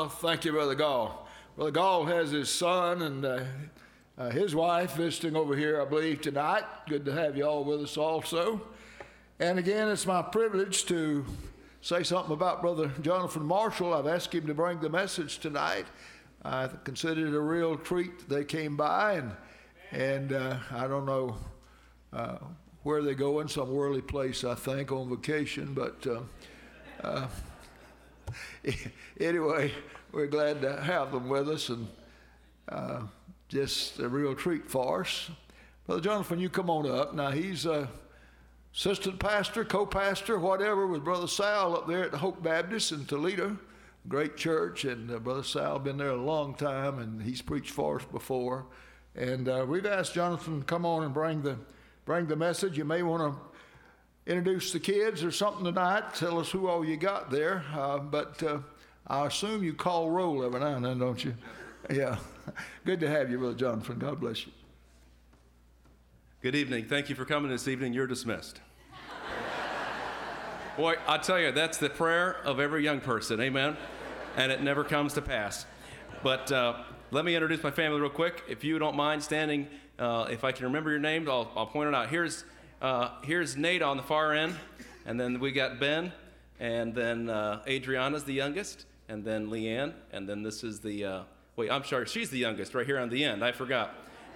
Thank you, Brother Gall. Brother Gall has his son and his wife visiting over here, I believe, tonight. Good to have you all with us also. And again, it's my privilege to say something about Brother Jonathan Marshall. I've asked him to bring the message tonight. I considered it a real treat. They came by, and I don't know where they go, in some worldly place, I think, on vacation, but anyway, we're glad to have them with us, and just a real treat for us. Brother Jonathan, you come on up. Now, he's assistant pastor, co-pastor, whatever, with Brother Sal up there at the Hope Baptist in Toledo. Great church, and Brother Sal been there a long time, and he's preached for us before. And we've asked Jonathan to come on and bring the message. You may want to introduce the kids or something tonight. Tell us who all you got there. But I assume you call roll every now and then, don't you? Yeah. Good to have you, Brother Jonathan. God bless you. Good evening. Thank you for coming this evening. You're dismissed. Boy, I tell you, that's the prayer of every young person. Amen. And it never comes to pass. But let me introduce my family real quick. If you don't mind standing, if I can remember your names, I'll point it out. Here's Nate on the far end, and then we got Ben, and then Adriana's the youngest, and then Leanne, and then this is the, I'm sorry, she's the youngest right here on the end. I forgot.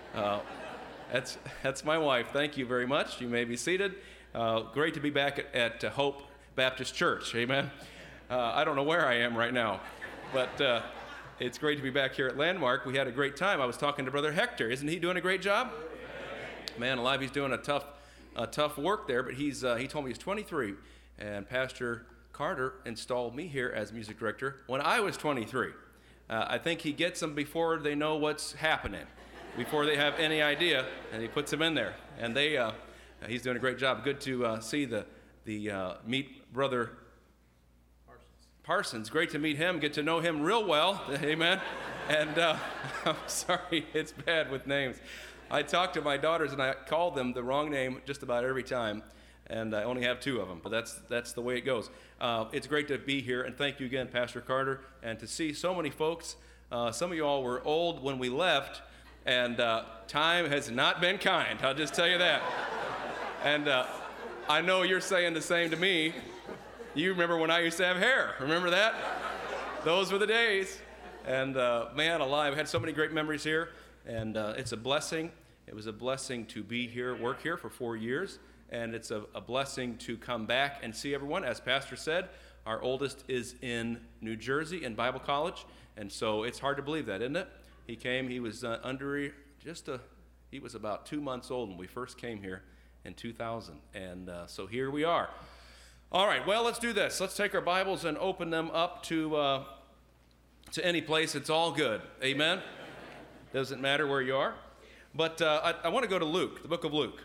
That's my wife. Thank you very much. You may be seated. Great to be back at Hope Baptist Church. Amen. I don't know where I am right now, but it's great to be back here at Landmark. We had a great time. I was talking to Brother Hector. Isn't he doing a great job? Man alive, he's doing a tough work there, but he told me he's 23, and Pastor Carter installed me here as music director when I was 23. I think he gets them before they know what's happening, before they have any idea, and he puts them in there. And he's doing a great job. Good to see meet Brother Parsons. Great to meet him, get to know him real well. Amen. And I'm sorry, it's bad with names. I talked to my daughters and I called them the wrong name just about every time, and I only have two of them, but that's the way it goes. It's great to be here, and thank you again, Pastor Carter, and to see so many folks. Some of you all were old when we left, and time has not been kind, I'll just tell you that. And I know you're saying the same to me. You remember when I used to have hair. Remember that? Those were the days. And man alive, I had so many great memories here. And it's a blessing. It was a blessing to be here, work here for 4 years. And it's a blessing to come back and see everyone. As Pastor said, our oldest is in New Jersey in Bible college. And so it's hard to believe that, isn't it? He came, he was he was about 2 months old when we first came here in 2000. And so here we are. All right, well, let's do this. Let's take our Bibles and open them up to any place. It's all good. Amen? Doesn't matter where you are. But I want to go to Luke, the book of Luke.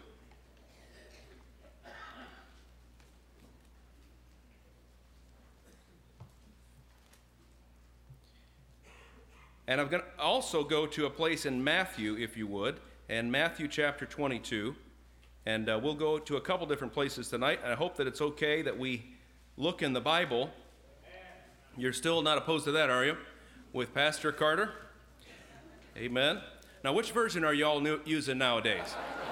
And I'm going to also go to a place in Matthew, if you would, and Matthew chapter 22. And we'll go to a couple different places tonight, and I hope that it's okay that we look in the Bible. You're still not opposed to that, are you? With Pastor Carter? Amen. Now, which version are y'all using nowadays?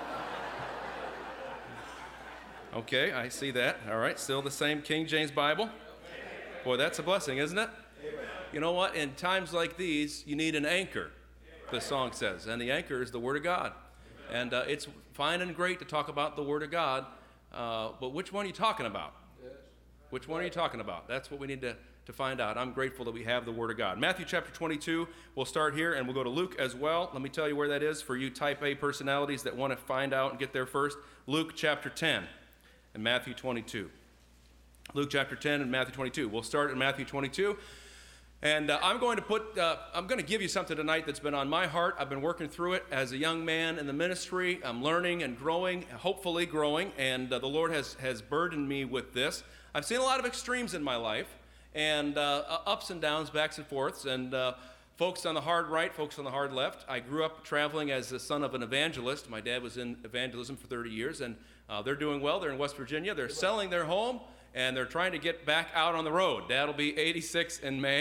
Okay, I see that. All right, still the same King James Bible? Boy, that's a blessing, isn't it? You know what? In times like these, you need an anchor, the song says, and the anchor is the Word of God. And it's fine and great to talk about the Word of God, but which one are you talking about? Which one are you talking about? That's what we need to find out. I'm grateful that we have the Word of God. Matthew chapter 22, we'll start here, and we'll go to Luke as well. Let me tell you where that is for you type A personalities that want to find out and get there first. Luke chapter 10 and Matthew 22. Luke chapter 10 and Matthew 22. We'll start in Matthew 22. And I'm going to give you something tonight that's been on my heart. I've been working through it as a young man in the ministry. I'm learning and growing, hopefully growing, and the Lord has burdened me with this. I've seen a lot of extremes in my life, and ups and downs, backs and forths, and folks on the hard right, folks on the hard left. I grew up traveling as the son of an evangelist. My dad was in evangelism for 30 years, and they're doing well. They're in West Virginia. They're selling their home, and they're trying to get back out on the road. Dad will be 86 in May.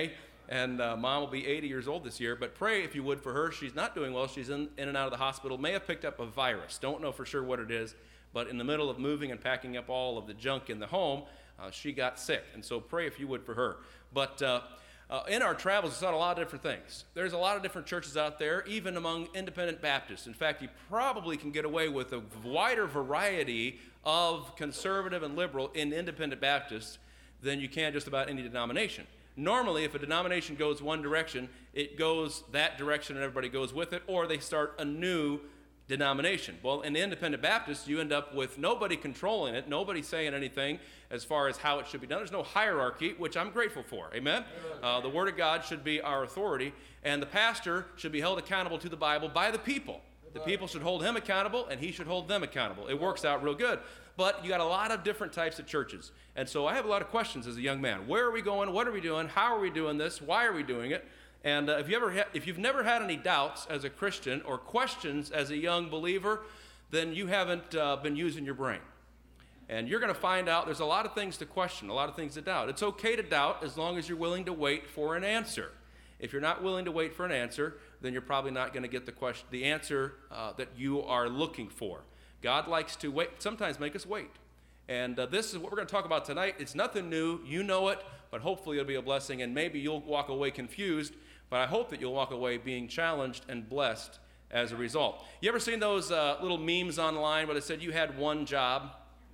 And Mom will be 80 years old this year, but pray if you would for her. She's not doing well. She's in and out of the hospital. May have picked up a virus. Don't know for sure what it is, but in the middle of moving and packing up all of the junk in the home, she got sick. And so pray if you would for her. But in our travels, we saw a lot of different things. There's a lot of different churches out there, even among independent Baptists. In fact, you probably can get away with a wider variety of conservative and liberal in independent Baptists than you can just about any denomination. Normally, if a denomination goes one direction, it goes that direction and everybody goes with it, or they start a new denomination. Well, in the independent Baptists, you end up with nobody controlling it, nobody saying anything as far as how it should be done. There's no hierarchy, which I'm grateful for. Amen? The Word of God should be our authority, and the pastor should be held accountable to the Bible by the people. The people should hold him accountable, and he should hold them accountable. It works out real good. But you got a lot of different types of churches. And so I have a lot of questions as a young man. Where are we going? What are we doing? How are we doing this? Why are we doing it? And if you've never had any doubts as a Christian or questions as a young believer, then you haven't been using your brain. And you're going to find out there's a lot of things to question, a lot of things to doubt. It's okay to doubt as long as you're willing to wait for an answer. If you're not willing to wait for an answer, then you're probably not going to get the answer that you are looking for. God likes to wait, sometimes make us wait. And this is what we're going to talk about tonight. It's nothing new. You know it, but hopefully it'll be a blessing, and maybe you'll walk away confused, but I hope that you'll walk away being challenged and blessed as a result. You ever seen those little memes online where they said you had one job?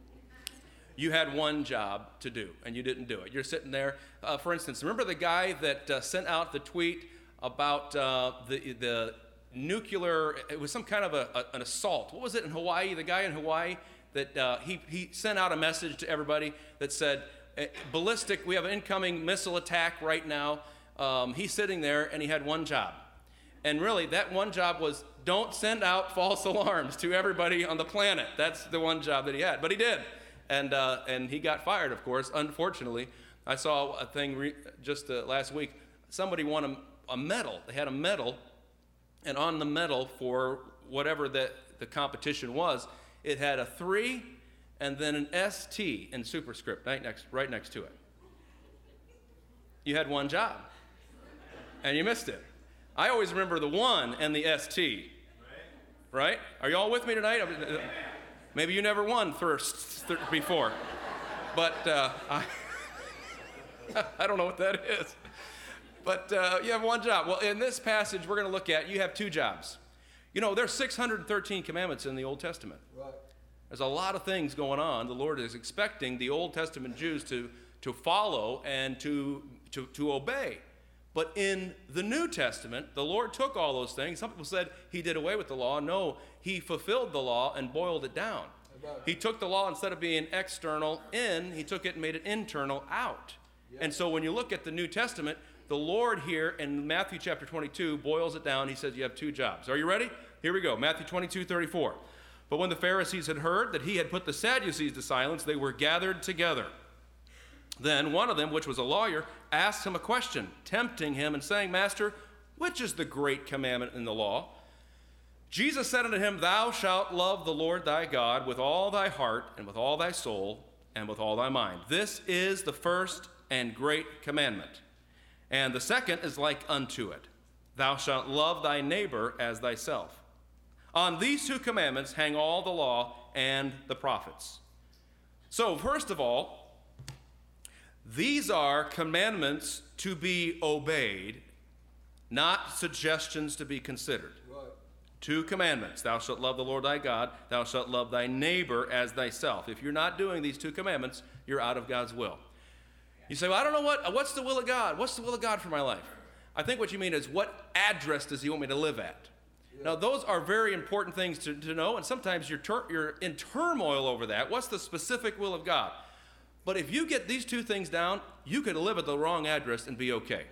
You had one job to do, and you didn't do it. You're sitting there. For instance, remember the guy that sent out the tweet about the nuclear, it was some kind of an assault. What was it in Hawaii? The guy in Hawaii that he sent out a message to everybody that said, ballistic, we have an incoming missile attack right now. He's sitting there, and he had one job. And really, that one job was, don't send out false alarms to everybody on the planet. That's the one job that he had. But he did. And he got fired, of course, unfortunately. I saw a thing just last week. Somebody won a medal. They had a medal, and on the medal for whatever the competition was, it had a 3 and then an ST in superscript right next to it. You had one job, and you missed it. I always remember the 1 and the ST, right? Are you all with me tonight? Maybe you never won first before, but I don't know what that is. But you have one job. Well, in this passage we're going to look at, you have 2 jobs. You know, there's 613 commandments in the Old Testament. Right. There's a lot of things going on. The Lord is expecting the Old Testament Jews to follow and to obey. But in the New Testament, the Lord took all those things. Some people said he did away with the law. No, he fulfilled the law and boiled it down. He took the law, instead of being external in, he took it and made it internal out. Yep. And so when you look at the New Testament, the Lord here in Matthew chapter 22 boils it down. He says you have 2 jobs. Are you ready? Here we go. Matthew 22:34. But when the Pharisees had heard that he had put the Sadducees to silence, they were gathered together. Then one of them, which was a lawyer, asked him a question, tempting him and saying, Master, which is the great commandment in the law? Jesus said unto him, Thou shalt love the Lord thy God with all thy heart and with all thy soul and with all thy mind. This is the first and great commandment. And the second is like unto it. Thou shalt love thy neighbor as thyself. On these 2 commandments hang all the law and the prophets. So first of all, these are commandments to be obeyed, not suggestions to be considered. Right. 2 commandments. Thou shalt love the Lord thy God. Thou shalt love thy neighbor as thyself. If you're not doing these 2 commandments, you're out of God's will. You say, well, I don't know what's the will of God? What's the will of God for my life? I think what you mean is, what address does he want me to live at? Yeah. Now, those are very important things to know, and sometimes you're in turmoil over that. What's the specific will of God? But if you get these 2 things down, you can live at the wrong address and be okay.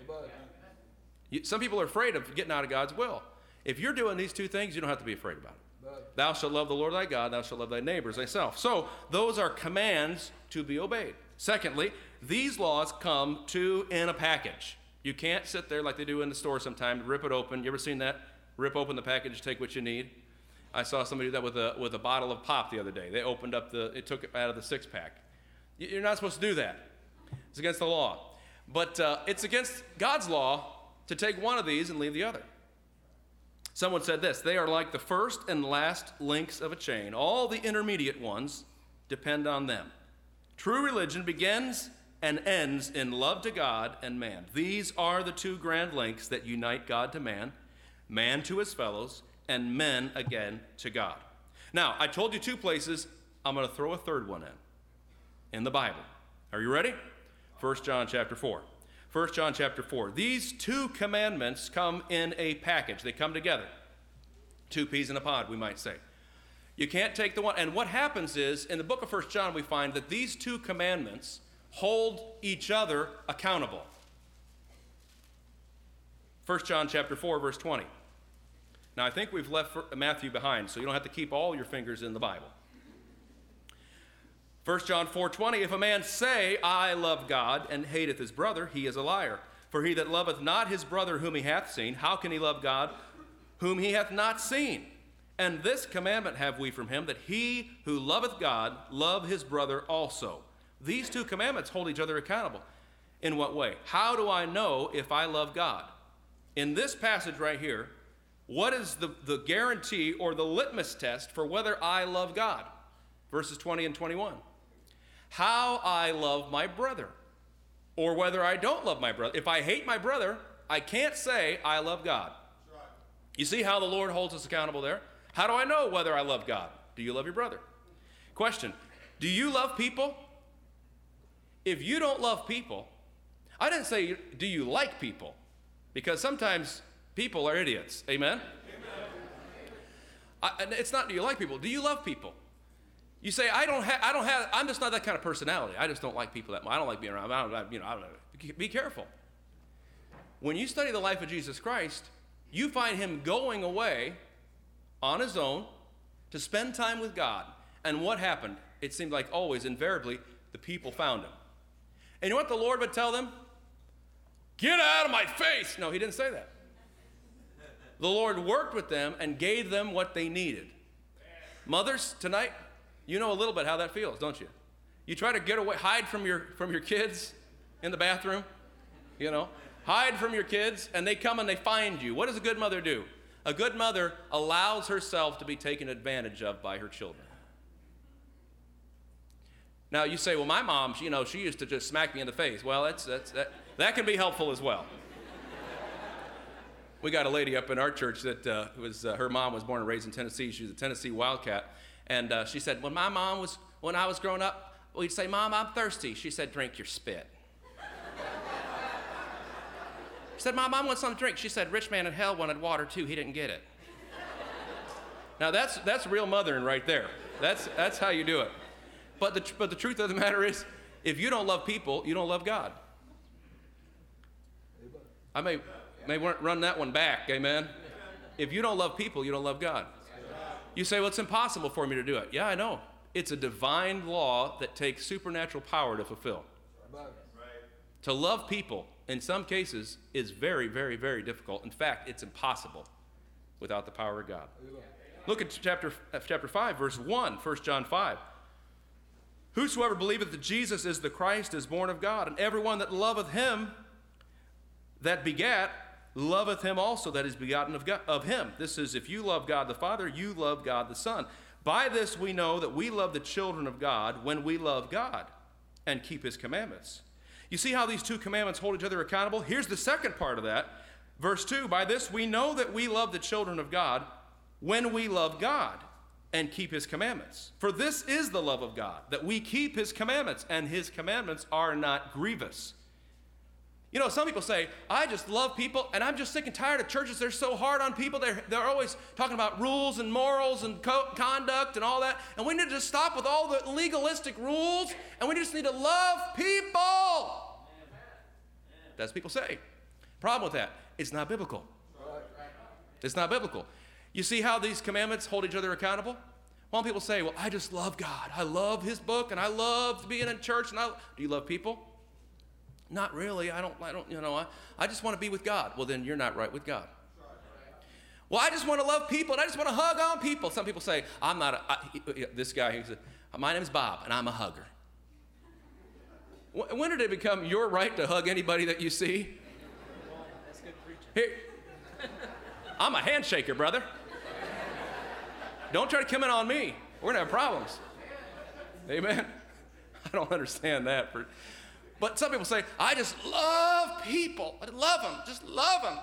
Some people are afraid of getting out of God's will. If you're doing these 2 things, you don't have to be afraid about it. Thou shalt love the Lord thy God, thou shalt love thy neighbor as thyself. So those are commands to be obeyed. Secondly, these laws come in a package. You can't sit there like they do in the store sometimes, rip it open. You ever seen that? Rip open the package, take what you need. I saw somebody do that with a bottle of pop the other day. They took it out of the 6-pack. You're not supposed to do that. It's against the law. But it's against God's law to take one of these and leave the other. Someone said this: they are like the first and last links of a chain. All the intermediate ones depend on them. True religion begins and ends in love to God and man. These are the two grand links that unite God to man, man to his fellows, and men again to God. Now, I told you two places. I'm going to throw a third one in the Bible. Are you ready? 1 John chapter 4. 1 John chapter 4. These two commandments come in a package. They come together. Two peas in a pod, we might say. You can't take the one. And what happens is, in the book of 1 John, we find that these two commandments hold each other accountable. 1 John chapter 4, verse 20. Now, I think we've left Matthew behind, so you don't have to keep all your fingers in the Bible. 1 John 4:20, if a man say, I love God, and hateth his brother, he is a liar. For he that loveth not his brother whom he hath seen, how can he love God whom he hath not seen? And this commandment have we from him, that he who loveth God love his brother also. These two commandments hold each other accountable. In what way? How do I know if I love God? In this passage right here, what is the guarantee or the litmus test for whether I love God? Verses 20 and 21. How I love my brother, or whether I don't love my brother. If I hate my brother, I can't say I love God. Right. You see how the Lord holds us accountable there? How do I know whether I love God? Do you love your brother? Question, do you love people? If you don't love people, I didn't say do you like people, because sometimes people are idiots. Amen? It's not do you like people, do you love people? You say, I'm just not that kind of personality. I just don't like people that much. I don't like being around. Be careful. When you study the life of Jesus Christ, you find him going away on his own to spend time with God. And what happened? It seemed like always, invariably, the people found him. And you know what the Lord would tell them? Get out of my face. No, he didn't say that. The Lord worked with them and gave them what they needed. Mothers, tonight, you know a little bit how that feels, don't you? You try to get away, hide from your kids in the bathroom, hide from your kids, and they come and they find you. What does a good mother do? A good mother allows herself to be taken advantage of by her children. Now you say, well, my mom, she used to just smack me in the face. Well, that can be helpful as well. We got a lady up in our church that her mom was born and raised in Tennessee. She was a Tennessee Wildcat. And she said, when I was growing up, we'd say, Mom, I'm thirsty. She said, drink your spit. She said, Mom, I want something to drink. She said, rich man in hell wanted water too. He didn't get it. Now that's real mothering right there. That's how you do it. But the truth of the matter is, if you don't love people, you don't love God. I may run that one back, amen? If you don't love people, you don't love God. You say, well, it's impossible for me to do it. Yeah, I know. It's a divine law that takes supernatural power to fulfill. Right. To love people, in some cases, is very, very, very difficult. In fact, it's impossible without the power of God. Look at chapter 5, verse 1, 1 John 5. Whosoever believeth that Jesus is the Christ is born of God, and everyone that loveth him that begat loveth him also that is begotten of him. This is, if you love God the Father, you love God the Son. By this we know that we love the children of God when we love God and keep his commandments. You see how these two commandments hold each other accountable? Here's the second part of that. Verse 2, by this we know that we love the children of God when we love God and keep his commandments. For this is the love of God, that we keep his commandments, and his commandments are not grievous. Some people say, I just love people, and I'm just sick and tired of churches. They're so hard on people. They're always talking about rules and morals and conduct and all that. And we need to just stop with all the legalistic rules, and we just need to love people. That's what people say. Problem with that, it's not biblical. It's not biblical. You see how these commandments hold each other accountable? Well, people say, well, I just love God. I love his book, and I love being in church. Do you love people? Not really. I just want to be with God. Well, then you're not right with God. Well, I just want to love people, and I just want to hug on people. Some people say, this guy, he said, my name is Bob, and I'm a hugger. When did it become your right to hug anybody that you see? That's good preaching. Here, I'm a handshaker, brother. Don't try to come in on me. We're going to have problems. Amen? I don't understand that. But some people say, I just love people. I love them. Just love them.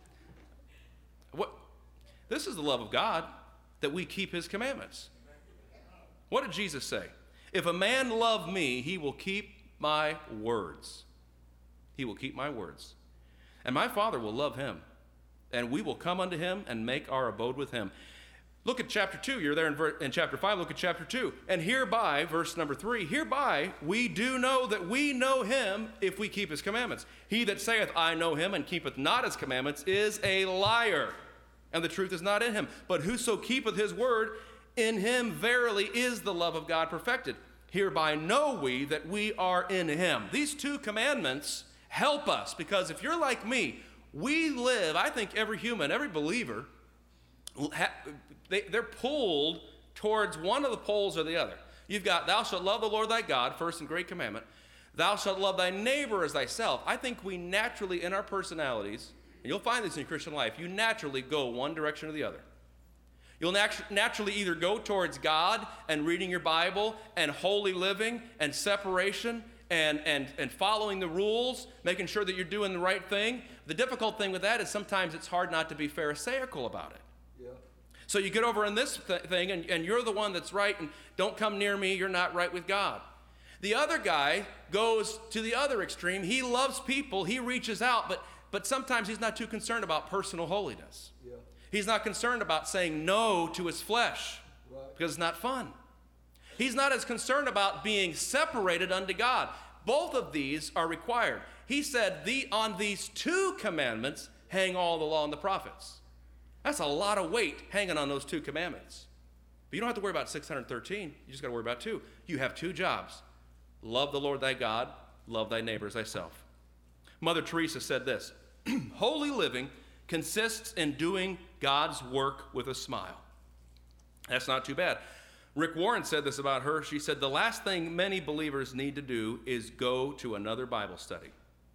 This is the love of God, that we keep his commandments. What did Jesus say? If a man love me, he will keep my words. He will keep my words. And my Father will love him. And we will come unto him and make our abode with him. Look at chapter 2. You're there in chapter 5. Look at chapter 2. And hereby, verse number 3, hereby we do know that we know him if we keep his commandments. He that saith, I know him, and keepeth not his commandments, is a liar, and the truth is not in him. But whoso keepeth his word, in him verily is the love of God perfected. Hereby know we that we are in him. These two commandments help us, because if you're like me, we live, I think every human, every believer, they're pulled towards one of the poles or the other. You've got, thou shalt love the Lord thy God, first and great commandment. Thou shalt love thy neighbor as thyself. I think we naturally, in our personalities, and you'll find this in your Christian life, you naturally go one direction or the other. You'll naturally either go towards God and reading your Bible and holy living and separation and following the rules, making sure that you're doing the right thing. The difficult thing with that is sometimes it's hard not to be pharisaical about it. Yeah. So you get over in this thing and you're the one that's right, and don't come near me, you're not right with God. The other guy goes to the other extreme. He loves people, he reaches out, but sometimes he's not too concerned about personal holiness. Yeah. He's not concerned about saying no to his flesh, because it's not fun. He's not as concerned about being separated unto God. Both of these are required. He said, on these two commandments hang all the law and the prophets. That's a lot of weight hanging on those two commandments. But you don't have to worry about 613. You just got to worry about two. You have two jobs. Love the Lord thy God, love thy neighbor as thyself. Mother Teresa said this, holy living consists in doing God's work with a smile. That's not too bad. Rick Warren said this about her. She said, the last thing many believers need to do is go to another Bible study.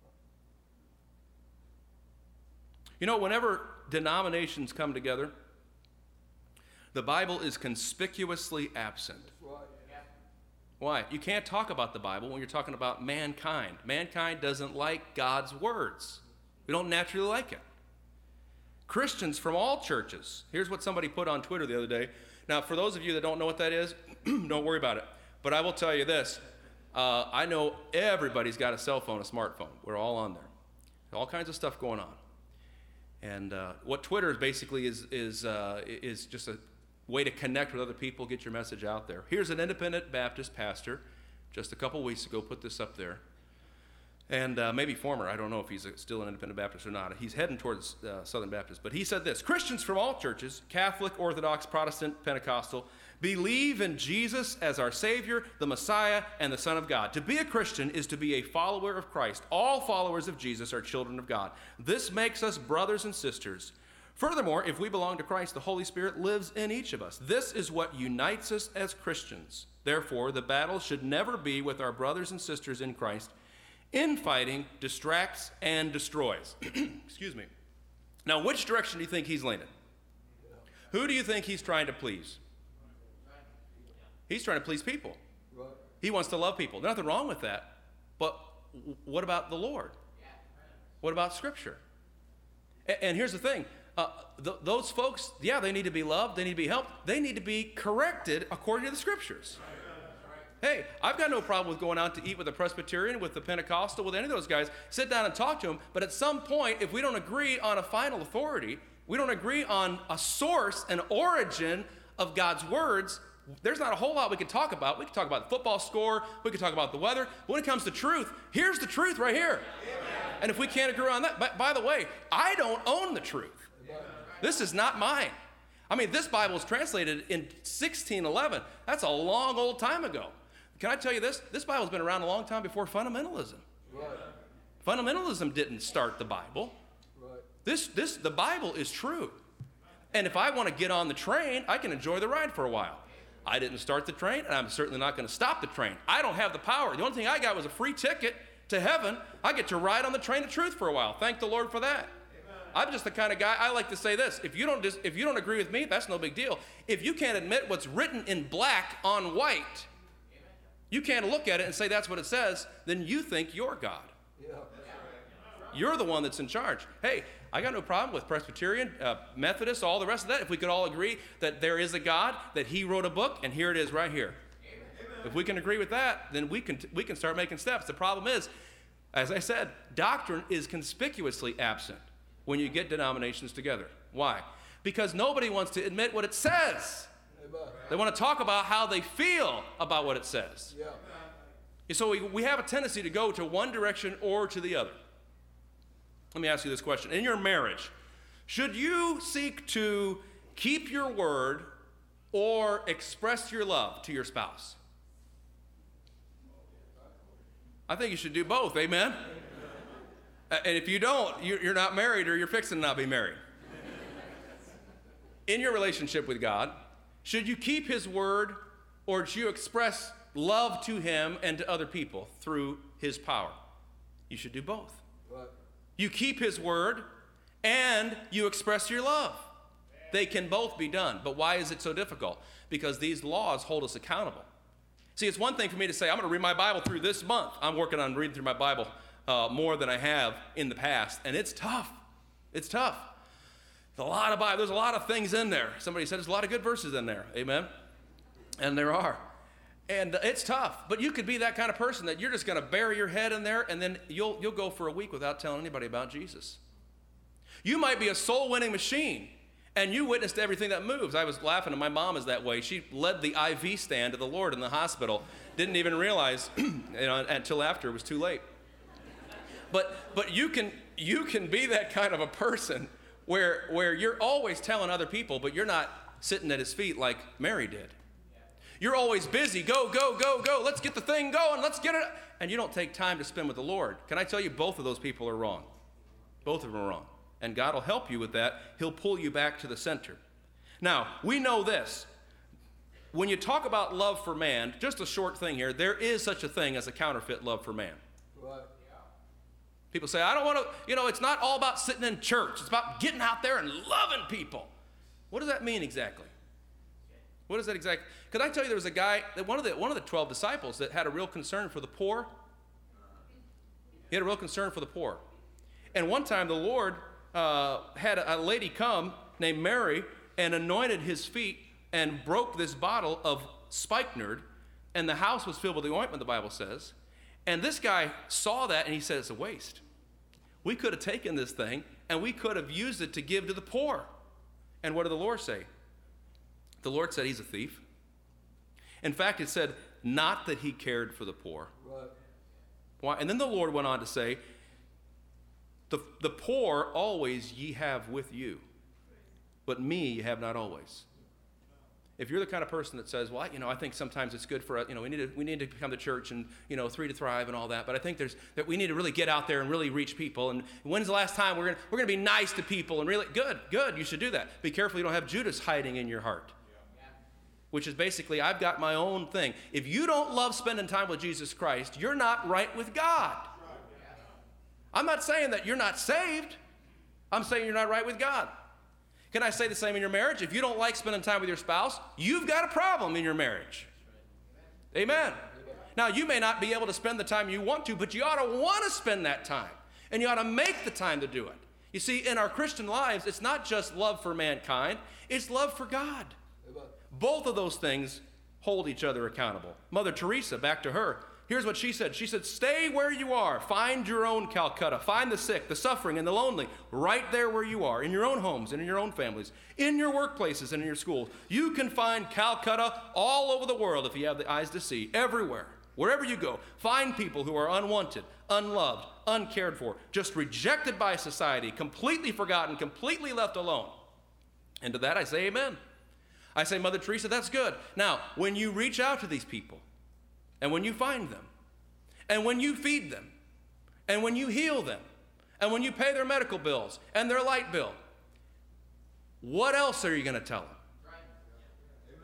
You know, whenever denominations come together, the Bible is conspicuously absent. Why? You can't talk about the Bible when you're talking about mankind. Mankind doesn't like God's words. We don't naturally like it. Christians from all churches. Here's what somebody put on Twitter the other day. Now, for those of you that don't know what that is, don't worry about it. But I will tell you this. I know everybody's got a cell phone, a smartphone. We're all on there. All kinds of stuff going on. And what Twitter basically is just a way to connect with other people, get your message out there. Here's an independent Baptist pastor, just a couple weeks ago, put this up there. And maybe former, I don't know if he's still an independent Baptist or not. He's heading towards Southern Baptist. But he said this, Christians from all churches, Catholic, Orthodox, Protestant, Pentecostal, believe in Jesus as our Savior, the Messiah, and the Son of God. To be a Christian is to be a follower of Christ. All followers of Jesus are children of God. This makes us brothers and sisters. Furthermore, if we belong to Christ, the Holy Spirit lives in each of us. This is what unites us as Christians. Therefore, the battle should never be with our brothers and sisters in Christ. Infighting distracts and destroys. Excuse me. Now, which direction do you think he's leaning? Who do you think he's trying to please? He's trying to please people. He wants to love people. There's nothing wrong with that. But what about the Lord? What about Scripture? And here's the thing. Those folks, yeah, they need to be loved. They need to be helped. They need to be corrected according to the Scriptures. Hey, I've got no problem with going out to eat with a Presbyterian, with the Pentecostal, with any of those guys. Sit down and talk to them. But at some point, if we don't agree on a final authority, we don't agree on a source, an origin of God's words, there's not a whole lot we can talk about. We can talk about the football score. We can talk about the weather. But when it comes to truth, here's the truth right here. Amen. And if we can't agree on that, by the way, I don't own the truth. Amen. This is not mine. I mean, this Bible was translated in 1611. That's a long old time ago. Can I tell you this? This Bible's been around a long time before fundamentalism. Right. Fundamentalism didn't start the Bible. Right. The Bible is true. And if I want to get on the train, I can enjoy the ride for a while. I didn't start the train, and I'm certainly not going to stop the train. I don't have the power. The only thing I got was a free ticket to heaven. I get to ride on the train of truth for a while. Thank the Lord for that. I'm just the kind of guy, I like to say this, if you don't agree with me, that's no big deal. If you can't admit what's written in black on white, you can't look at it and say that's what it says, then you think you're God. You're the one that's in charge. Hey, I got no problem with Presbyterian, Methodist, all the rest of that. If we could all agree that there is a God, that he wrote a book, and here it is right here. Amen. If we can agree with that, then we can start making steps. The problem is, as I said, doctrine is conspicuously absent when you get denominations together. Why? Because nobody wants to admit what it says. Amen. They want to talk about how they feel about what it says. Yeah. So we have a tendency to go to one direction or to the other. Let me ask you this question. In your marriage, should you seek to keep your word or express your love to your spouse? I think you should do both, amen? And if you don't, you're not married or you're fixing to not be married. In your relationship with God, should you keep his word or should you express love to him and to other people through his power? You should do both. Right. You keep his word and you express your love. They can both be done. But why is it so difficult? Because these laws hold us accountable. See, it's one thing for me to say, I'm going to read my Bible through this month. I'm working on reading through my Bible more than I have in the past, and it's tough. It's tough. There's a lot of Bible. There's a lot of things in there. Somebody said there's a lot of good verses in there. Amen? And there are. And it's tough. But you could be that kind of person that you're just going to bury your head in there, and then you'll go for a week without telling anybody about Jesus. You might be a soul-winning machine, and you witnessed everything that moves. I was laughing, and my mom is that way. She led the IV stand to the Lord in the hospital. Didn't even realize until after it was too late. But you can be that kind of a person where you're always telling other people, but you're not sitting at his feet like Mary did. You're always busy. Go, go, go, go. Let's get the thing going. Let's get it. And you don't take time to spend with the Lord. Can I tell you, both of those people are wrong. Both of them are wrong. And God will help you with that. He'll pull you back to the center. Now, we know this. When you talk about love for man, just a short thing here, there is such a thing as a counterfeit love for man. Right. People say, I don't want to, it's not all about sitting in church. It's about getting out there and loving people. What does that mean exactly? What is that exactly? Could I tell you there was a guy, one of the 12 disciples that had a real concern for the poor? He had a real concern for the poor. And one time the Lord had a lady come named Mary and anointed his feet and broke this bottle of spikenard, and the house was filled with the ointment, the Bible says. And this guy saw that and he said, it's a waste. We could have taken this thing and we could have used it to give to the poor. And what did the Lord say? The Lord said he's a thief. In fact, it said not that he cared for the poor. Right. Why? And then the Lord went on to say, the poor always ye have with you, but me ye have not always. If you're the kind of person that says, well, I think sometimes it's good for us, we need to become the church and, 3 to thrive and all that, but I think that we need to really get out there and really reach people. And when's the last time we're going to be nice to people and really, good, you should do that. Be careful you don't have Judas hiding in your heart. Which is basically, I've got my own thing. If you don't love spending time with Jesus Christ, you're not right with God. I'm not saying that you're not saved. I'm saying you're not right with God. Can I say the same in your marriage? If you don't like spending time with your spouse, you've got a problem in your marriage. Amen. Now, you may not be able to spend the time you want to, but you ought to want to spend that time. And you ought to make the time to do it. You see, in our Christian lives, it's not just love for mankind, it's love for God. Both of those things hold each other accountable. Mother Teresa, back to her, here's what she said. She said, stay where you are. Find your own Calcutta. Find the sick, the suffering, and the lonely right there where you are, in your own homes and in your own families, in your workplaces and in your schools. You can find Calcutta all over the world if you have the eyes to see, everywhere. Wherever you go, find people who are unwanted, unloved, uncared for, just rejected by society, completely forgotten, completely left alone. And to that I say amen. I say, Mother Teresa, that's good. Now, when you reach out to these people, and when you find them, and when you feed them, and when you heal them, and when you pay their medical bills and their light bill, what else are you going to tell them?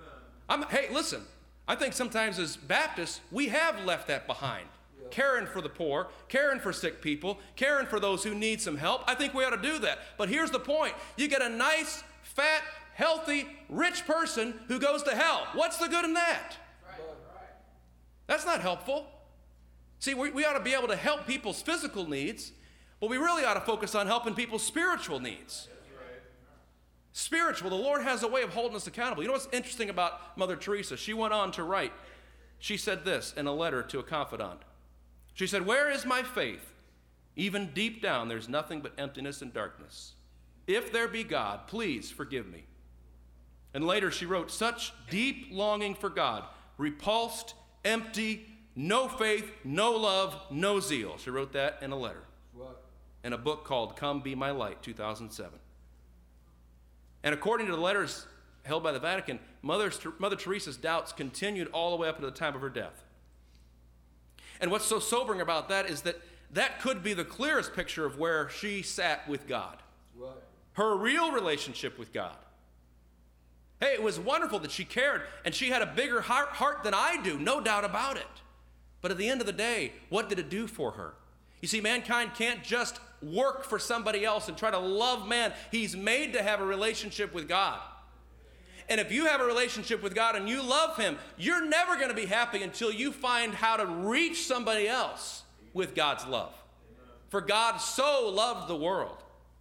Hey, listen, I think sometimes as Baptists, we have left that behind. Caring for the poor, caring for sick people, caring for those who need some help. I think we ought to do that. But here's the point. You get a nice, fat, healthy, rich person who goes to hell. What's the good in that? That's not helpful. See, we ought to be able to help people's physical needs, but we really ought to focus on helping people's spiritual needs. Spiritual, the Lord has a way of holding us accountable. You know what's interesting about Mother Teresa? She went on to write, she said this in a letter to a confidant. She said, "Where is my faith? Even deep down, there's nothing but emptiness and darkness. If there be God, please forgive me." And later she wrote, "Such deep longing for God, repulsed, empty, no faith, no love, no zeal." She wrote that in a letter. In a book called Come Be My Light, 2007. And according to the letters held by the Vatican, Mother Teresa's doubts continued all the way up to the time of her death. And what's so sobering about that is that that could be the clearest picture of where she sat with God. Right. Her real relationship with God. Hey, it was wonderful that she cared, and she had a bigger heart than I do, no doubt about it. But at the end of the day, what did it do for her? You see, mankind can't just work for somebody else and try to love man. He's made to have a relationship with God. And if you have a relationship with God and you love him, you're never going to be happy until you find how to reach somebody else with God's love. For God so loved the world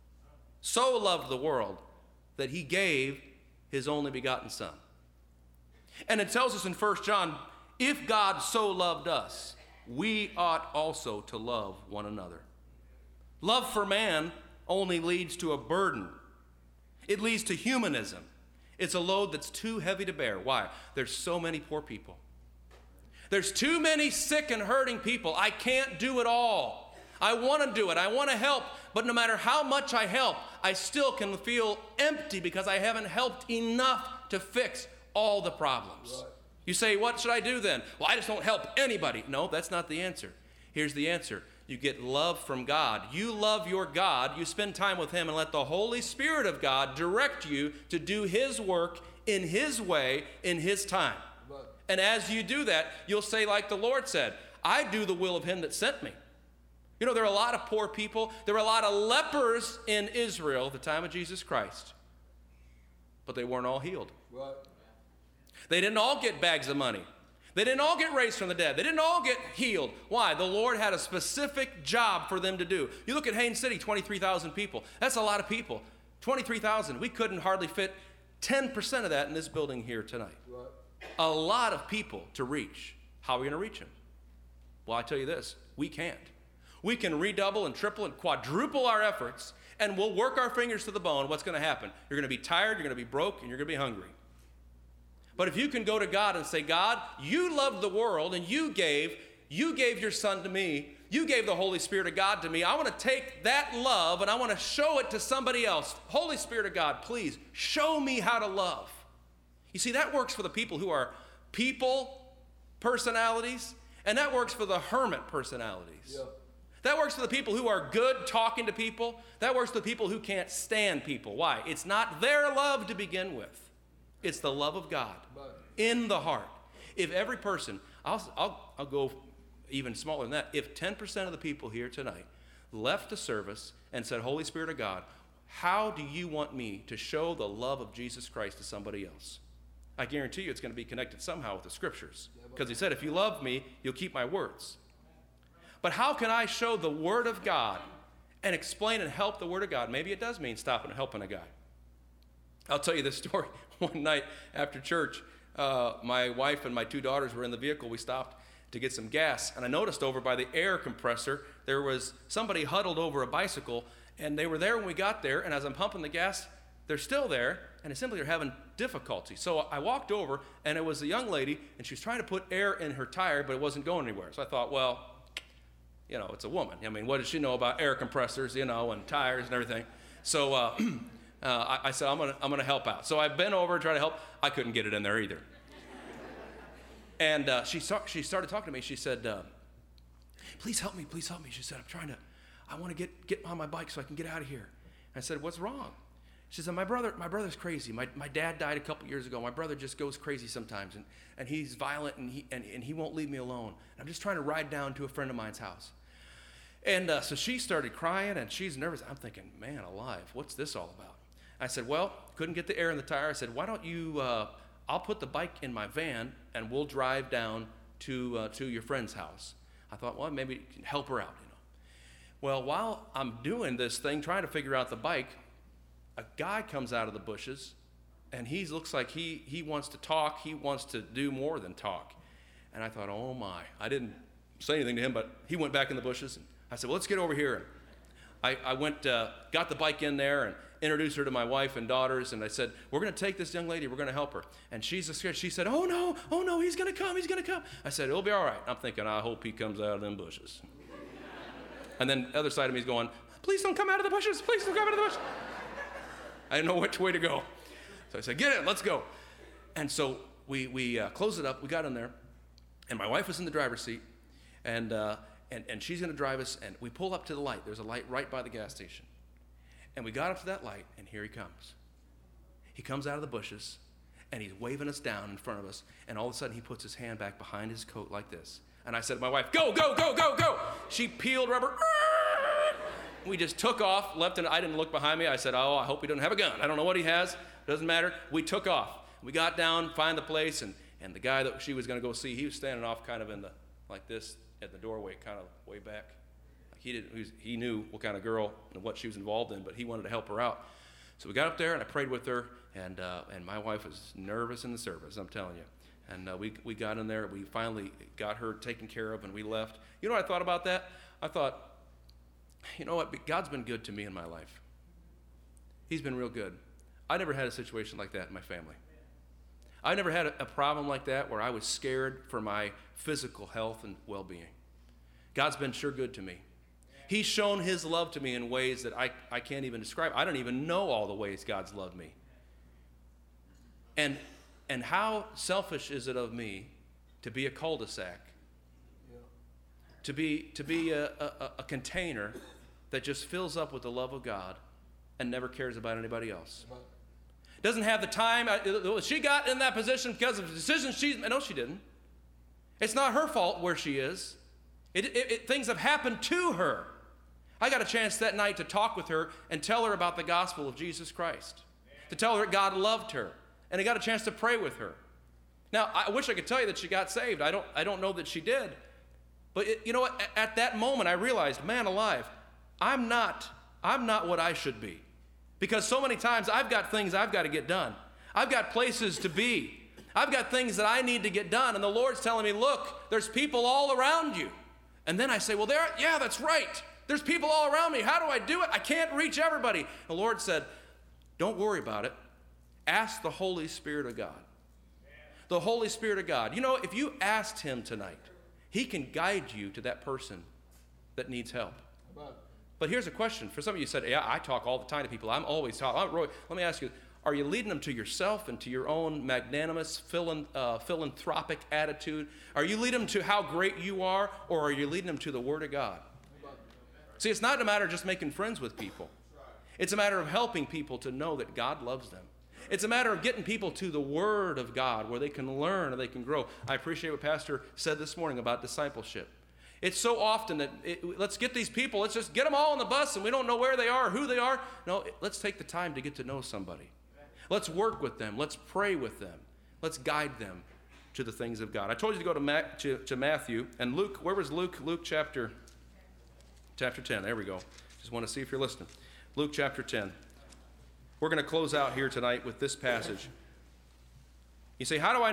that he gave his only begotten Son. And it tells us in 1 John, if God so loved us, we ought also to love one another. Love for man only leads to a burden. It leads to humanism. It's a load that's too heavy to bear. Why? There's so many poor people. There's too many sick and hurting people. I can't do it all. I want to do it. I want to help. But no matter how much I help, I still can feel empty because I haven't helped enough to fix all the problems. Right. You say, what should I do then? Well, I just don't help anybody. No, that's not the answer. Here's the answer. You get love from God. You love your God. You spend time with him and let the Holy Spirit of God direct you to do his work in his way, in his time. Right. And as you do that, you'll say like the Lord said, I do the will of him that sent me. You know, there are a lot of poor people. There were a lot of lepers in Israel at the time of Jesus Christ. But they weren't all healed. Right. They didn't all get bags of money. They didn't all get raised from the dead. They didn't all get healed. Why? The Lord had a specific job for them to do. You look at Haines City, 23,000 people. That's a lot of people. 23,000. We couldn't hardly fit 10% of that in this building here tonight. Right. A lot of people to reach. How are we going to reach them? Well, I tell you this, we can't. We can redouble and triple and quadruple our efforts, and we'll work our fingers to the bone. What's going to happen? You're going to be tired, you're going to be broke, and you're going to be hungry. But if you can go to God and say, God, you loved the world and you gave your Son to me. You gave the Holy Spirit of God to me. I want to take that love and I want to show it to somebody else. Holy Spirit of God, please show me how to love. You see, that works for the people who are people personalities, and that works for the hermit personalities. Yeah. That works for the people who are good talking to people. That works for the people who can't stand people. Why? It's not their love to begin with. It's the love of God in the heart. If every person, I'll go even smaller than that. If 10% of the people here tonight left the service and said, Holy Spirit of God, how do you want me to show the love of Jesus Christ to somebody else? I guarantee you it's going to be connected somehow with the scriptures. Because he said, if you love me, you'll keep my words. But how can I show the word of God and explain and help the word of God? Maybe it does mean stopping and helping a guy. I'll tell you this story. One night after church, my wife and my two daughters were in the vehicle. We stopped to get some gas, and I noticed over by the air compressor, there was somebody huddled over a bicycle, and they were there when we got there, and as I'm pumping the gas, they're still there, and they simply are having difficulty. So I walked over, and it was a young lady, and she was trying to put air in her tire, but it wasn't going anywhere. So I thought, well, you know, it's a woman. I mean, what does she know about air compressors, you know, and tires and everything? So I said, I'm gonna help out. So I bent over and tried to help. I couldn't get it in there either. And she started talking to me. She said, please help me. She said, I want to get on my bike so I can get out of here. I said, what's wrong? She said, my brother's crazy. My dad died a couple years ago. My brother just goes crazy sometimes, and he's violent, and he won't leave me alone. I'm just trying to ride down to a friend of mine's house. And so she started crying, and she's nervous. I'm thinking, man alive, what's this all about? I said, well, couldn't get the air in the tire. I said, why don't you, I'll put the bike in my van, and we'll drive down to your friend's house. I thought, well, maybe it can help her out, you know. Well, while I'm doing this thing, trying to figure out the bike, a guy comes out of the bushes, and he looks like he wants to talk. He wants to do more than talk. And I thought, oh my. I didn't say anything to him, but he went back in the bushes. And I said, well, let's get over here. And I went, got the bike in there and introduced her to my wife and daughters. And I said, we're going to take this young lady. We're going to help her. And she's scared. She said, oh no, he's going to come. He's going to come. I said, it'll be all right. I'm thinking, I hope he comes out of them bushes. And then the other side of me is going, please don't come out of the bushes. Please don't come out of the bushes. I didn't know which way to go. So I said, get in, let's go. And so we closed it up. We got in there. And my wife was in the driver's seat. And she's going to drive us. And we pull up to the light. There's a light right by the gas station. And we got up to that light, and here he comes. He comes out of the bushes, and he's waving us down in front of us. And all of a sudden, he puts his hand back behind his coat like this. And I said to my wife, go, go, go, go, go. She peeled rubber. We just took off, left, and I didn't look behind me. I said, oh, I hope he doesn't have a gun. I don't know what he has. Doesn't matter. We took off. We got down, find the place, and the guy that she was going to go see, he was standing off kind of in the, like this, at the doorway, kind of way back. He knew what kind of girl and what she was involved in, but he wanted to help her out. So we got up there, and I prayed with her, and my wife was nervous in the service, I'm telling you. And we got in there. We finally got her taken care of, and we left. You know what I thought about that? I thought, you know what? God's been good to me in my life. He's been real good. I never had a situation like that in my family. I never had a problem like that where I was scared for my physical health and well-being. God's been sure good to me. He's shown his love to me in ways that I can't even describe. I don't even know all the ways God's loved me. And how selfish is it of me to be a cul-de-sac, to be a container that just fills up with the love of God and never cares about anybody else. Doesn't have the time. She got in that position because of the decisions no, she didn't. It's not her fault where she is. Things have happened to her. I got a chance that night to talk with her and tell her about the gospel of Jesus Christ, to tell her that God loved her, and I got a chance to pray with her. Now, I wish I could tell you that she got saved. I don't know that she did. But you know what? At that moment, I realized, man alive, I'm not what I should be. Because so many times I've got things I've got to get done. I've got places to be. I've got things that I need to get done. And the Lord's telling me, look, there's people all around you. And then I say, well, yeah, that's right. There's people all around me. How do I do it? I can't reach everybody. The Lord said, don't worry about it. Ask the Holy Spirit of God. The Holy Spirit of God. You know, if you asked him tonight, he can guide you to that person that needs help. But here's a question. For some of you said, yeah, I talk all the time to people. I'm always talking. Roy, let me ask you, are you leading them to yourself and to your own magnanimous, philanthropic attitude? Are you leading them to how great you are, or are you leading them to the Word of God? See, it's not a matter of just making friends with people. It's a matter of helping people to know that God loves them. It's a matter of getting people to the Word of God where they can learn and they can grow. I appreciate what Pastor said this morning about discipleship. It's so often that let's get these people, let's just get them all on the bus and we don't know where they are or who they are. No, let's take the time to get to know somebody. Let's work with them. Let's pray with them. Let's guide them to the things of God. I told you to go to Matthew and Luke. Where was Luke? Luke chapter 10. There we go. Just want to see if you're listening. Luke chapter 10. We're going to close out here tonight with this passage. You say, how do I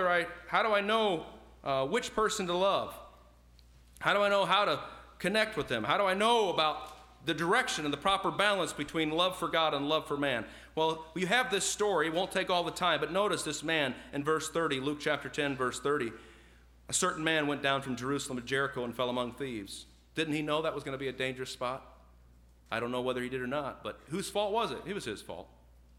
know which person to love? How do I know how to connect with them? How do I know about the direction and the proper balance between love for God and love for man? Well, you have this story. It won't take all the time, but notice this man in verse 30, Luke chapter 10, verse 30. A certain man went down from Jerusalem to Jericho and fell among thieves. Didn't he know that was going to be a dangerous spot? I don't know whether he did or not, but whose fault was it? It was his fault.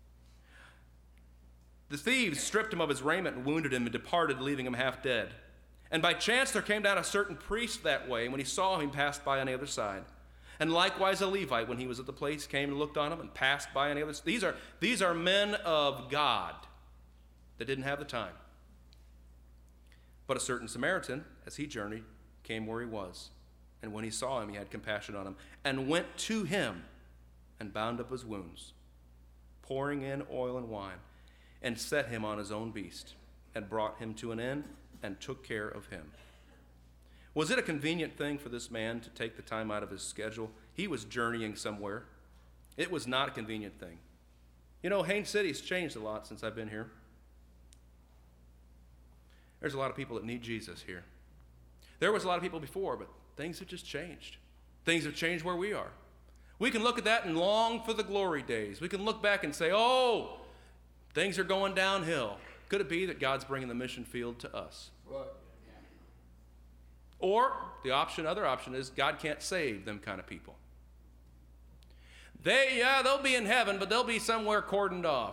The thieves stripped him of his raiment and wounded him and departed, leaving him half dead. And by chance there came down a certain priest that way, and when he saw him, he passed by on the other side. And likewise a Levite, when he was at the place, came and looked on him and passed by any others. These are men of God that didn't have the time. But a certain Samaritan, as he journeyed, came where he was. And when he saw him, he had compassion on him, and went to him and bound up his wounds, pouring in oil and wine, and set him on his own beast, and brought him to an inn, and took care of him. Was it a convenient thing for this man to take the time out of his schedule? He was journeying somewhere. It was not a convenient thing. You know, Haines City's changed a lot since I've been here. There's a lot of people that need Jesus here. There was a lot of people before, but things have just changed. Things have changed where we are. We can look at that and long for the glory days. We can look back and say, oh, things are going downhill. Could it be that God's bringing the mission field to us? Right. Or the other option is God can't save them kind of people. They'll be in heaven, but they'll be somewhere cordoned off.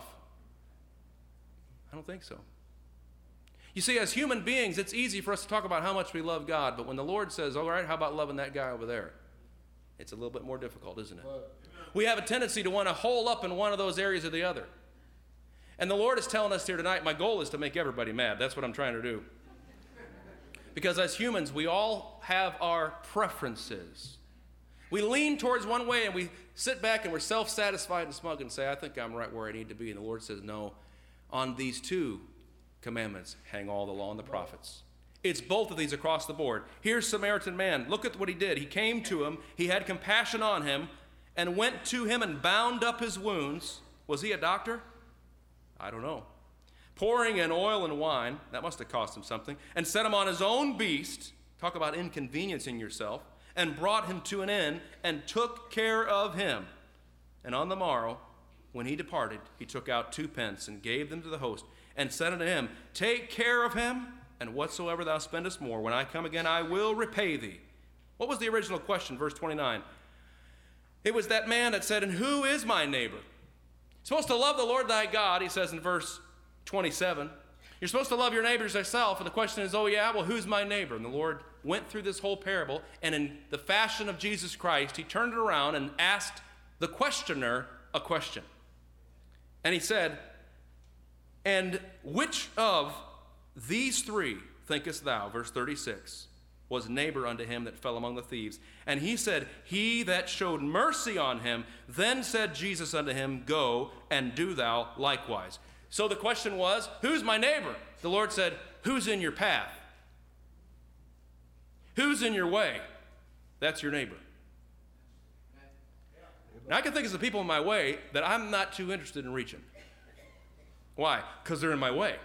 I don't think so. You see, as human beings, it's easy for us to talk about how much we love God, but when the Lord says, all right, how about loving that guy over there? It's a little bit more difficult, isn't it? We have a tendency to want to hole up in one of those areas or the other. And the Lord is telling us here tonight, my goal is to make everybody mad. That's what I'm trying to do. Because as humans, we all have our preferences. We lean towards one way and we sit back and we're self-satisfied and smug and say, I think I'm right where I need to be. And the Lord says, no, on these two commandments hang all the law and the prophets. It's both of these across the board. Here's Samaritan man. Look at what he did. He came to him. He had compassion on him and went to him and bound up his wounds. Was he a doctor? I don't know. Pouring in oil and wine, that must have cost him something, and set him on his own beast, talk about inconveniencing yourself, and brought him to an inn and took care of him. And on the morrow, when he departed, he took out 2 pence and gave them to the host, and said unto him, take care of him, and whatsoever thou spendest more, when I come again, I will repay thee. What was the original question, verse 29? It was that man that said, and who is my neighbor? You're supposed to love the Lord thy God, he says in verse 27. You're supposed to love your neighbors yourself, and the question is, oh yeah, well, who's my neighbor? And the Lord went through this whole parable, and in the fashion of Jesus Christ, he turned it around and asked the questioner a question. And he said, and which of these 3 thinkest thou, verse 36, was neighbor unto him that fell among the thieves? And he said, he that showed mercy on him. Then said Jesus unto him, go and do thou likewise. So the question was, who's my neighbor? The Lord said, who's in your path? Who's in your way? That's your neighbor. Now I can think of some people in my way that I'm not too interested in reaching. Why? Because they're in my way.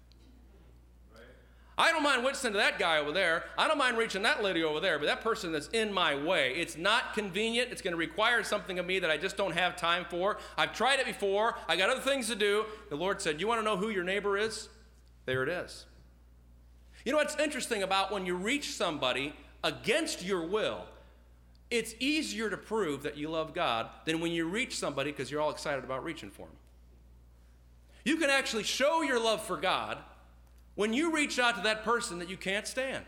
I don't mind witnessing to that guy over there. I don't mind reaching that lady over there, but that person that's in my way, it's not convenient. It's going to require something of me that I just don't have time for. I've tried it before. I got other things to do. The Lord said, you want to know who your neighbor is? There it is. You know what's interesting about when you reach somebody against your will, it's easier to prove that you love God than when you reach somebody because you're all excited about reaching for him. You can actually show your love for God when you reach out to that person that you can't stand.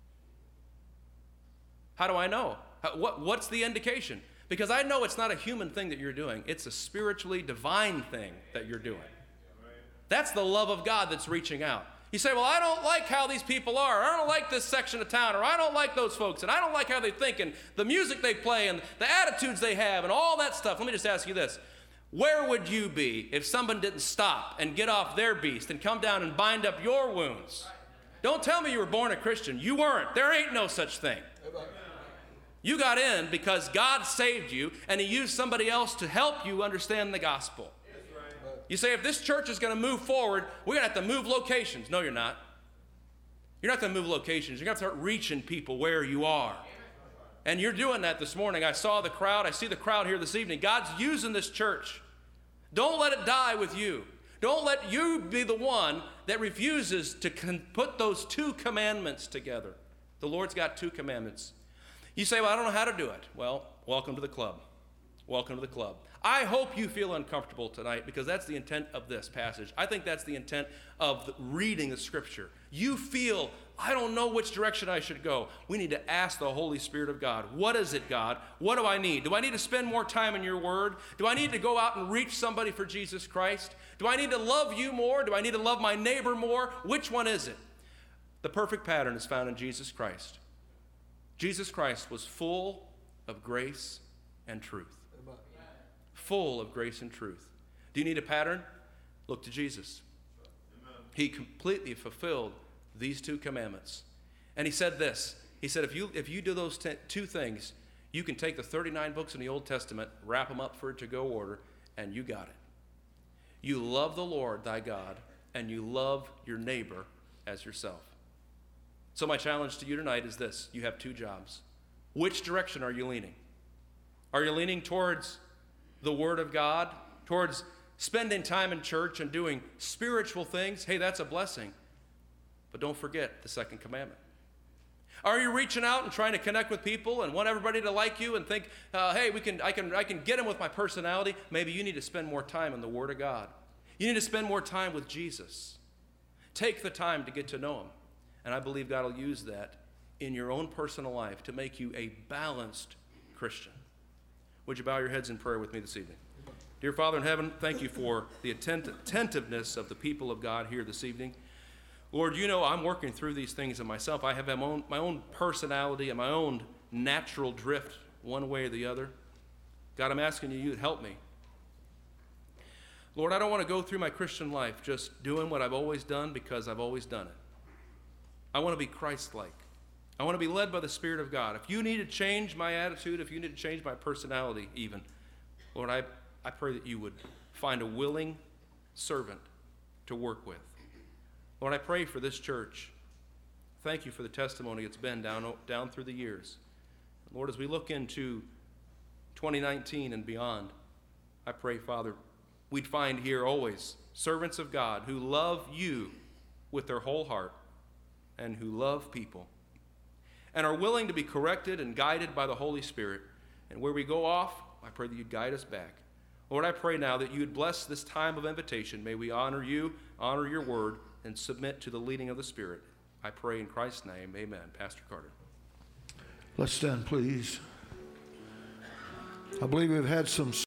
How do I know? What's the indication? Because I know it's not a human thing that you're doing. It's a spiritually divine thing that you're doing. That's the love of God that's reaching out. You say, well, I don't like how these people are. Or I don't like this section of town. Or I don't like those folks. And I don't like how they think and the music they play and the attitudes they have and all that stuff. Let me just ask you this. Where would you be if someone didn't stop and get off their beast and come down and bind up your wounds? Don't tell me you were born a Christian. You weren't. There ain't no such thing. You got in because God saved you and he used somebody else to help you understand the gospel. You say, if this church is going to move forward, we're going to have to move locations. No, you're not. You're not going to move locations. You're going to have to start reaching people where you are. And you're doing that this morning. I saw the crowd. I see the crowd here this evening. God's using this church. Don't let it die with you. Don't let you be the one that refuses to put those 2 commandments together. The Lord's got 2 commandments. You say, well, I don't know how to do it. Well, welcome to the club. Welcome to the club. I hope you feel uncomfortable tonight because that's the intent of this passage. I think that's the intent of reading the scripture. You feel I don't know which direction I should go. We need to ask the Holy Spirit of God, what is it, God? What do I need? Do I need to spend more time in your word? Do I need to go out and reach somebody for Jesus Christ? Do I need to love you more? Do I need to love my neighbor more? Which one is it? The perfect pattern is found in Jesus Christ. Jesus Christ was full of grace and truth. Full of grace and truth. Do you need a pattern? Look to Jesus. He completely fulfilled these 2 commandments. And he said this. He said, if you do those 2 things, you can take the 39 books in the Old Testament, wrap them up for a to-go order, and you got it. You love the Lord thy God, and you love your neighbor as yourself. So my challenge to you tonight is this. You have 2 jobs. Which direction are you leaning? Are you leaning towards the Word of God, towards spending time in church and doing spiritual things? Hey, that's a blessing. But don't forget the 2nd commandment. Are you reaching out and trying to connect with people and want everybody to like you and think, hey, I can get them with my personality? Maybe you need to spend more time in the Word of God. You need to spend more time with Jesus. Take the time to get to know Him. And I believe God will use that in your own personal life to make you a balanced Christian. Would you bow your heads in prayer with me this evening? Dear Father in heaven, thank you for the attentiveness of the people of God here this evening. Lord, you know I'm working through these things in myself. I have my own personality and my own natural drift one way or the other. God, I'm asking you to help me. Lord, I don't want to go through my Christian life just doing what I've always done because I've always done it. I want to be Christ-like. I want to be led by the Spirit of God. If you need to change my attitude, if you need to change my personality even, Lord, I pray that you would find a willing servant to work with. Lord, I pray for this church. Thank you for the testimony it's been down through the years. Lord, as we look into 2019 and beyond, I pray, Father, we'd find here always servants of God who love you with their whole heart and who love people and are willing to be corrected and guided by the Holy Spirit. And where we go off, I pray that you'd guide us back. Lord, I pray now that you would bless this time of invitation. May we honor you, honor your word, and submit to the leading of the Spirit. I pray in Christ's name, amen. Pastor Carter. Let's stand, please. I believe we've had some